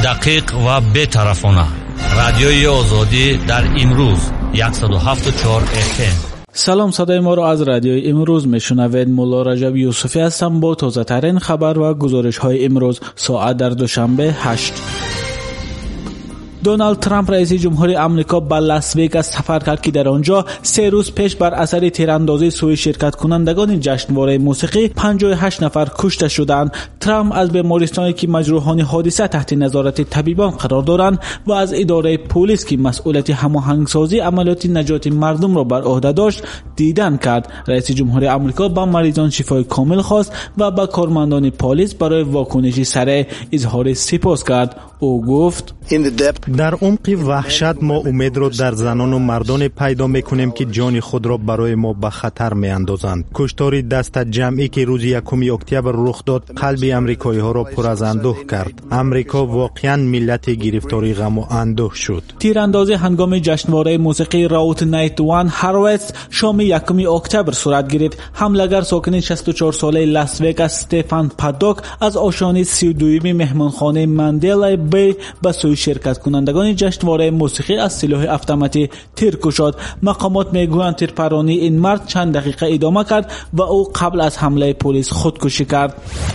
دقیق و بی‌طرفانه. رادیوی آزادی در امروز 107.4 FM. سلام، صدای ما را از رادیوی امروز میشنوید. مولا رجب یوسفی هستم با تازه ترین خبر و گزارش های امروز. ساعت در دوشنبه 8. دونالد ترامپ رئیس جمهوری آمریکا به لاس وگاس سفر کرد که در آنجا 3 روز پیش بر اثر تیراندازی سوی شرکت کنندگان جشنواره موسیقی 58 نفر کشته شدند. ترامپ از بیمارستانی که مجروحان حادثه تحت نظارت طبیبان قرار دارند و از اداره پلیس که مسئولیت هماهنگسازی عملیات نجات مردم را بر عهده داشت دیدن کرد. رئیس جمهوری آمریکا با مریضان شفای کامل خواست و با کارمندان پلیس برای واکنش سریع اظهار سپاس کرد. او گفت: در عمق وحشت ما امید را در زنان و مردان پیدا میکنیم که جان خود را برای ما به خطر میاندازند. کشتار دست جمعی که روز 1 اکتبر رخ داد قلب امریکایی ها را پر از اندوه کرد. امریکا واقعا ملت گرفتاری غم و اندوه شد. تیراندازی هنگام جشنواره موسیقی راوت نایت وان هارویتس شام 1 اکتبر صورت گرفت. حمله‌گر ساکن 64 ساله لاس وگاس استفان پادوک از آشیانه 32 مهمانخانه ماندلا بی به سوی شرکت کنندگان جشنواره موسیقی از سلاح اتوماتی تیر کشید. مقامات میگویند تیرپرانی این مرد چند دقیقه ادامه کرد و او قبل از حمله پلیس خودکشی کرد.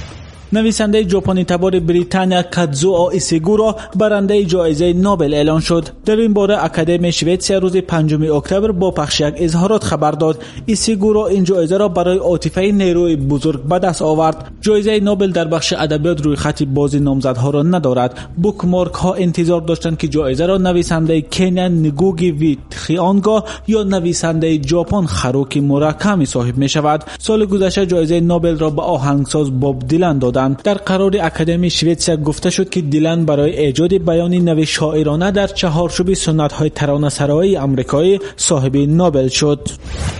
نویسنده ژاپنی تبار بریتانیا کادزوو ایسیگو را برنده جایزه نوبل اعلان شد. در این باره اکادمی شوئدسیا روز 5 اکتبر با پخش یک اظهارات خبر داد. ایسیگو را این جایزه را برای عاطفه نیروی بزرگ به دست آورد. جایزه نوبل در بخش ادبیات روی خط بازی نامزدها را ندارد. بوکمارک ها انتظار داشتند که جایزه را نویسنده کنیا نگوگی ویتخیانگا یا نویسنده ژاپن خاروکی موراکامی صاحب می شود. سال گذشته جایزه نوبل را به آهنگساز باب دیلن داد. در قرار اکادمی شوئدسیا گفته شد که دیلن برای ایجاد بیانی نو شاعرانه در چهارچوب سنت‌های ترانه‌سرایی آمریکایی صاحب نوبل شد.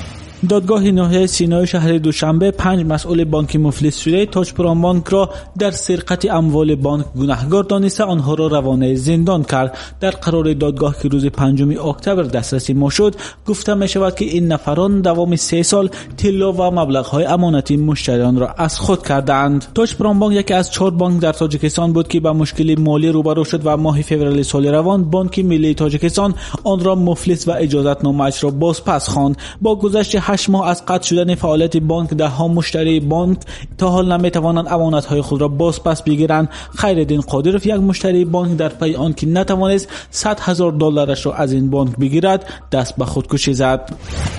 دادگاه ناحیه سینای شهر دوشنبه 5 مسئول بانک مفلس شده تاج پران بانک را در سرقت اموال بانک گناهکار دانسته آنها را روانه زندان کرد. در قرار دادگاه که روز 5 اکتبر دسترسی ما شد گفته می شود که این نفران دوام 3 سال طلا و مبلغ‌های امانتی مشتریان را از خود کردند. تاج پران بانک یکی از 4 بانک در تاجیکستان بود که با مشکل مالی روبرو شد و ماه فوریه سال روان بانک ملی تاجیکستان آن را مفلس و اجازت نامه‌اش را بازپس خواند. با گذشت 8 ماه از قطع شدن فعالیت بانک ده‌ها مشتری بانک تا حال نمی‌توانند امانت‌های خود را بازپس بگیرند. خیرالدین قادرов یک مشتری بانک در پی آنکه نتوانست $100,000 را از این بانک بگیرد دست به خودکشی زد.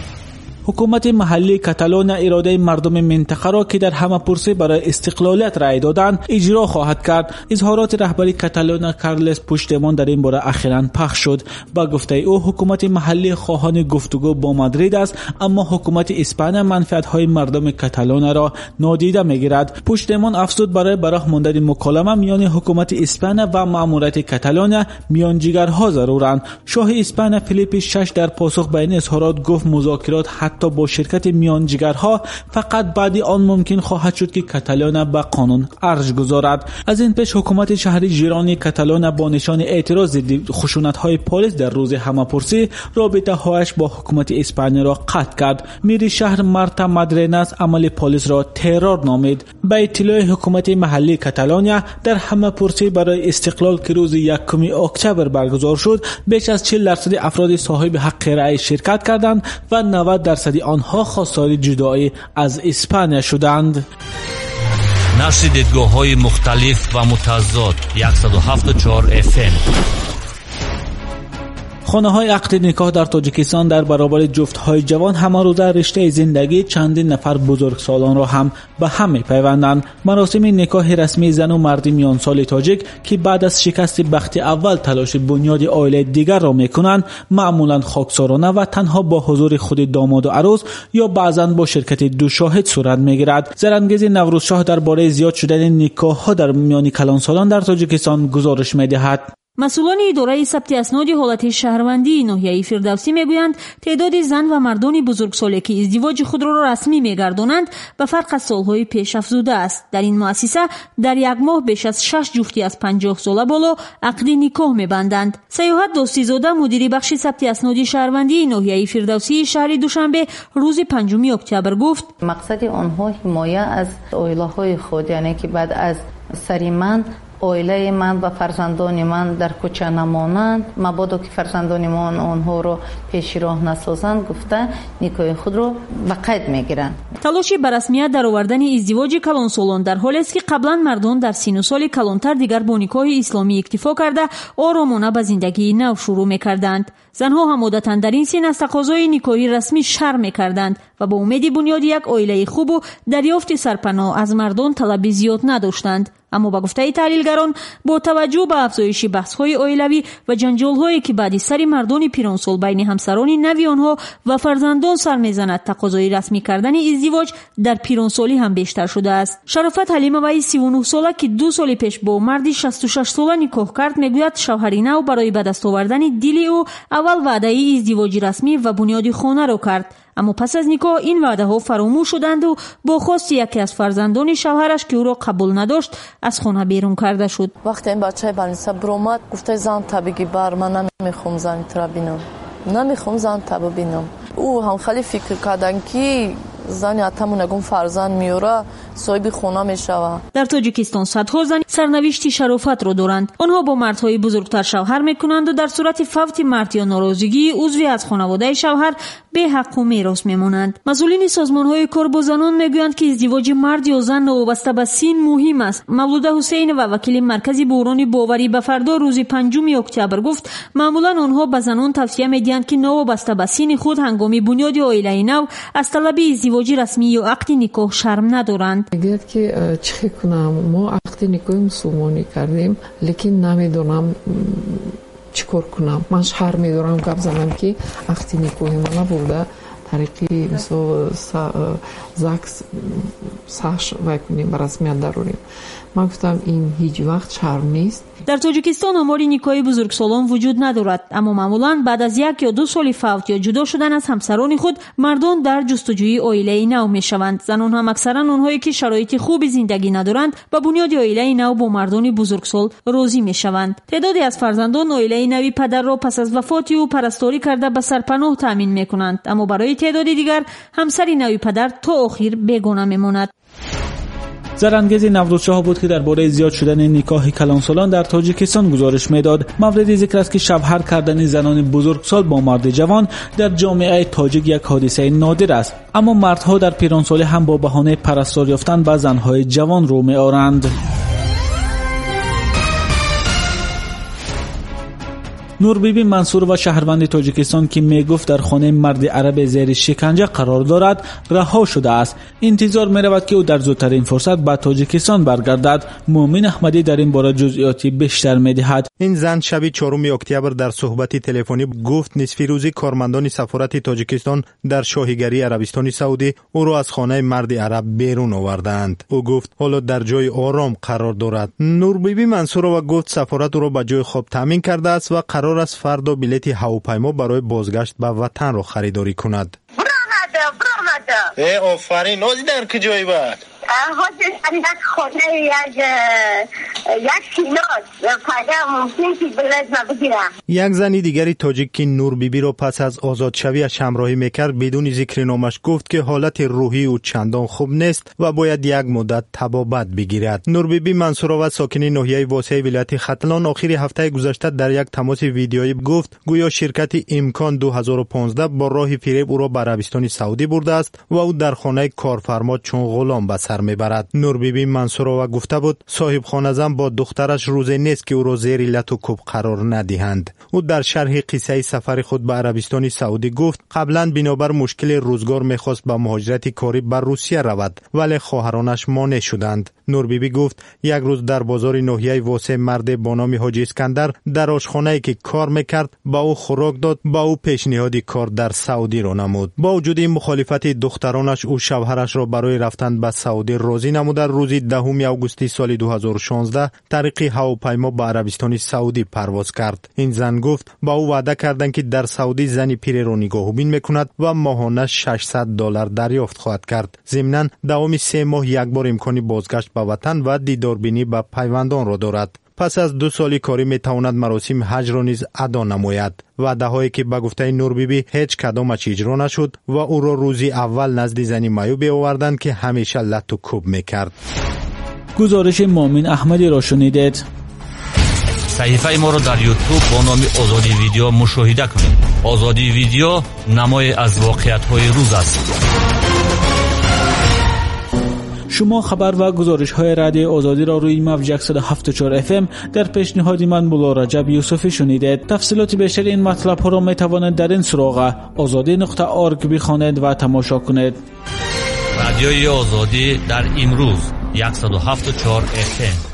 حکومت محلی کاتالونیا اراده مردم منطقه را که در همه پرسه برای استقلالیت رای دادند اجرا خواهد کرد. اظهارات رهبر کاتالونیا کارلس پوشدمون در این باره اخیراً پخش شد. با گفته او حکومت محلی خواهان گفتگو با مادرید است، اما حکومت اسپانیا منفعت‌های مردم کاتالونیا را نادیده می‌گیرد. پوشدمون افزود برای براه ماندن مکالمه میان حکومت اسپانیا و ماموریت کاتالونیا میانجیگرها ضرورند. شاه اسپانیا فیلیپ 6 در پاسخ به این اظهارات گفت مذاکرات تا با شرکت میانجیگرها فقط بعدی آن ممکن خواهد شد که کاتالونیا به قانون ارج گذارد. از این پیش حکومت شهری ژیرانی کاتالونیا با نشان اعتراض ضد خشونت‌های پلیس در روز همه‌پرسی رابطه‌هایش با حکومت اسپانیا را قطع کرد. میری شهر مارتا مادریناس عمل پلیس را ترور نامید. به اطلاع حکومت محلی کاتالونیا در همه‌پرسی برای استقلال که روز 1 اکتبر برگزار شد بیش از 40% افراد صاحب حق رأی شرکت کردند و 90% آنها خواستار جدایی از اسپانیا شدند. نشر دیدگاه‌های مختلف و متضاد 107.4 FM. خانه‌های عقد نکاح در تاجیکستان در برابر جفت‌های جوان همه روزه رشته زندگی چندین نفر بزرگسالان را هم به هم می‌پیوندند. مراسم نکاح رسمی زن و مرد میان سال تاجیک که بعد از شکست بخت اول تلاش بنیاد عائله دیگر را می‌کنند، معمولاً خاکسارانه و تنها با حضور خود داماد و عروس یا بعضاً با شرکت 2 شاهد صورت می‌گیرد. زرانگیز نوروز شاه درباره زیاد شدن نکاح‌ها در میان کلانسالان در تاجیکستان گزارش می‌دهد. مسئولان اداره ثبت اسناد حالت شهروندی ناحیه فردوسی میگویند تعداد زن و مردان بزرگسالی که ازدواج خود را رسمی میگردانند به فرق از سالهای پیش افزوده است. در این مؤسسه در یک ماه بیش از 6 جفتی از 50 ساله بالا عقد نکاح میبندند. سیاحت داستی‌زاده مدیر بخش ثبت اسناد شهروندی ناحیه فردوسی شهر دوشنبه روز 5 اکتبر گفت مقصد آنها حمایت از عائله‌های خود، یعنی که بعد از سریمن oile man va farzandoni man dar ko'cha namonand, mabodo ki farzandoni man onho ro peshroh nasozand, gufta nikohi khud ro ba qayd megirand. талоши ба расмият дар овардани издивоҷи калонсолон дар ҳоле аст ки қаблан мардон дар сину соли калонтар дигар бо никоҳи исломӣ иктифо карда оромона ба зиндагии нав шурӯъ мекарданд. занҳо ҳам одатан дар ин син аз тақозои никоҳи расмӣ шарм мекарданд ва бо умеди бунёди як оилаи хубу дарёфти сарпаноҳ аз мардон талаби зиёд надоштанд. аммо ба гуфтаи таҳлилгарон бо таваҷҷӯҳ ба афзоиши баҳсҳои оилавӣ ва ҷанҷолҳое ки баъди сари мардони пиронсол байни ҳамсарони нави онҳо ва фарзандон сар мезанад, тақозои расмӣ кардани издивоҷ дар пиронсолӣ ҳам бештар шудааст. шарофат ҳалимоваи 39 сола ки 2 соли пеш бо марди 66 сола никоҳ кард, мегӯяд шавҳари нав барои ба даст овардани дили ӯ аввал ваъдаи издивоҷи расмӣ ва бунёди хонаро кард. аммо пас аз никоҳ ин ваъдаҳо фаромӯш шуданду бо хости яке аз фарзандони шавҳараш ки ӯро қабул надошт аз хона берун карда шуд. вақте ин бачаи балниса биромад, гуфта зан табиги бар, ман намехом занитра бинам, намехом занитаба бинам. ӯ ҳам хеле фикр кардан ки зани атамон ягон фарзанд меёра, соҳиби хона мешава. дар тоҷикистон садҳо зан сарнавишти шарофатро доранд. онҳо бо мардҳои бузургтар шавҳар мекунанду дар сурати фавти мард ё норозигии узви аз хонаводаи шавҳар беҳаққу мерос мемонанд. масъулини созмонҳои кор бо занон мегӯянд ки издивоҷи мард ё зан новобаста ба син муҳим аст. мавлуда ҳусейнова, вакили маркази буҳрони боварӣ ба фардо рӯзи 5 октябр гуфт маъмулан онҳо ба занон тавсия медиҳанд ки новобаста ба сини худ ҳангоми бунёди оилаи нав аз талаби издивоҷи расмӣ ё ақди никоҳ шарм надоранд. мегӯяд ки чӣ хел кунам, мо ақди никоҳи мусулмонӣ кардем, лекин намедонам чӣ кор кунам. ман шаҳр медорам гап занам ки ақди никоҳи мана бурда тариқи мисол ЗАГС саш вай кунем, ба расмият дарорем. ман гуфтам ин ҳеҷ вақт шарм нест. дар тоҷикистон омори никоҳи бузургсолон вуҷуд надорад, аммо маъмулан баъд аз 1 ё 2 соли фавт ё ҷудо шудан аз ҳамсарони худ мардон дар ҷустуҷӯи оилаи нав мешаванд. занон ҳам аксаран онҳое ки шароити хуби зиндагӣ надоранд ба бунёди оилаи нав бо мардони бузургсол розӣ мешаванд. теъдоде аз фарзандон оилаи нави падарро пас аз вафоти ӯ парасторӣ карда ба сарпаноҳ таъмин мекунанд, аммо барои теъдоди дигар ҳамсари нави падар то охир бегона мемонад. зарангези наврӯзшоҳ буд ки дар бораи зиёд шудани никоҳи калонсолон дар тоҷикистон гузориш медод. мавриди зикр аст ки шавҳар кардани занони бузургсол бо марди ҷавон дар ҷомеаи тоҷик як ҳодисаи нодир аст, аммо мардҳо дар пиронсолӣ ҳам бо баҳонаи парастор ёфтан ба занҳои ҷавон рӯ меоранд. нурбиби мансурова, шаҳрванди тоҷикистон ки мегуфт дар хонаи марди араби зери шиканҷа қарор дорад, раҳо шудааст. интизор меравад ки ӯ дар зудтарин фурсат ба тоҷикистон баргардад. муъмин аҳмадӣ дар ин бора ҷузъиёти бештар медиҳад. ин зан шаби 4 октябр дар суҳбати телефонӣ гуфт нисфирӯзи кормандони сафорати тоҷикистон дар шоҳигарии арабистони саудӣ ӯро аз хонаи марди араб берун овардаанд. ӯ гуфт ҳоло дар ҷои ором қарор дорад. нурбиби мансурова гуфт сафорат ӯро ба ҷои хоб таъмин кардааст ва қарор аст фардо билети ҳавопаймо барои бозгашт ба ватанро харидорӣ кунад. офарин ҳози дар куҷои бад як зани дигари тоҷик ки нурбибиро пас аз озодшавиаш ҳамроҳӣ мекард бидуни зикри номаш гуфт ки ҳолати рӯҳии ӯ чандон хуб нест ва бояд як муддат табобат бигирад. нурбиби мансурова, сокини ноҳияи восеи вилояти хатлон, охири ҳафтаи гузашта дар як тамоси видеоӣ гуфт гӯё ширкати имкон 2015 бо роҳи фиреб ӯро ба арабистони саудӣ бурдааст ва ӯ дар хонаи корфармо чун ғулом ба сар мебарад. нурбиби мансурова гуфта буд соҳибхоназан бо духтараш рӯзе нест ки ӯро зери лату кӯб қарор надиҳанд. ӯ дар шарҳи қиссаи сафари худ ба арабистони саудӣ гуфт қаблан бинобар мушкили рӯзгор мехост ба муҳоҷирати корӣ ба русия равад, вале хоҳаронаш монеъ шуданд. нурбиби гуфт як рӯз дар бозори ноҳияи восе марде бо номи ҳоҷи искандар дар ошхонае ки кор мекард ба ӯ хӯрок дод, ба ӯ пешниҳоди кор дар саудиро намуд. бо вуҷуди мухолифати духтаронаш ӯ шавҳарашро барои рафтан ба саудӣ розӣ намуда рӯзи 10 августи соли 2016 тариқи ҳавопаймо ба арабистони саудӣ парвоз кард. ин зан гуфт ба ӯ ваъда карданд ки дар саудӣ зани пиреро нигоҳубин мекунад ва моҳона $600 дарёфт хоҳад кард. зимнан давоми 3 моҳ якбор имкони бозгашт ба ватан ва дидорбинӣ ба пайвандонро дорад. пас аз 2 соли корӣ метавонад маросими ҳаҷро низ адо намояд. ваъдаҳое ки ба гуфтаи нурбибӣ ҳеҷ кадомаш иҷро нашуд ва ӯро рӯзи аввал назди зани маъюбе оварданд ки ҳамеша лату кӯб мекард. гузориши муъмин аҳмадиро шунидед. صحیفه ما رو در یوتیوب با نام آزادی ویدیو مشاهده کنید. آزادی ویدیو نمای از واقعیت‌های روز است. شما خبر و گزارش‌های رادیو آزادی را روی موج 107.4 FM در پیشنهاد من بولا رجب یوسفی شنیدید. تفصیلات بیشتر این مطلب را می‌توانید در این سراغ azadi.org بخوانید و تماشا کنید. رادیوی آزادی در امروز 107.4 FM.